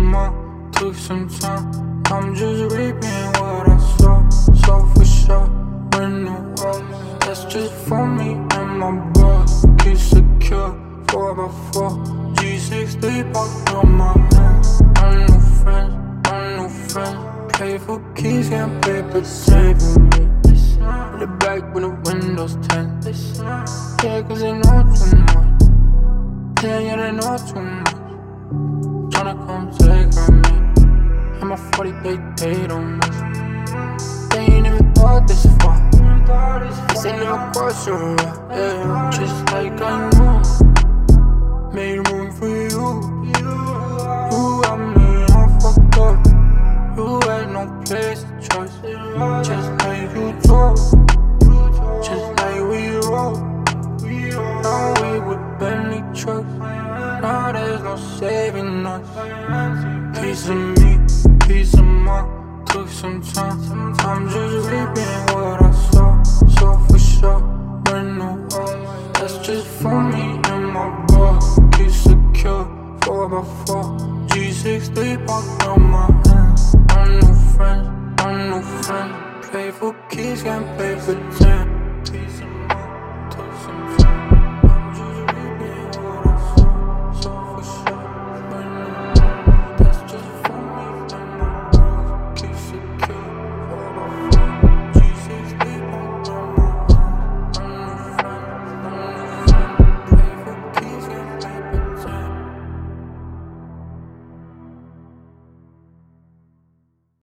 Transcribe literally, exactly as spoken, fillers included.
more, took some time. I'm just reaping what I sow. So for sure, when the world, that's just for me and my bro. Keep secure, four by four, G sixty popped on my hand. I'm no friends, I'm no friends. Play for keys, can't play pretend. In the back when the windows tint. Yeah, cause they know too much. Yeah, yeah, they know too much. Tryna come take on me. And my forty, they, they don't miss. They ain't even thought this far. This ain't no question, yeah. Just like I know. Made room for you. You got me all fucked up. You had no place to trust. Just like you told. Just like we roll. Now we with Bentley trucks. Now there's no saving us. Piece of me, piece of more. Took some time. I'm just reaping what I sow. So for sure, when the world, that's just for me and my bro. Keep secure, four by four, G sixty popped on my hand. I'm no friends, I'm no friends. Play for keys, can't play for ten.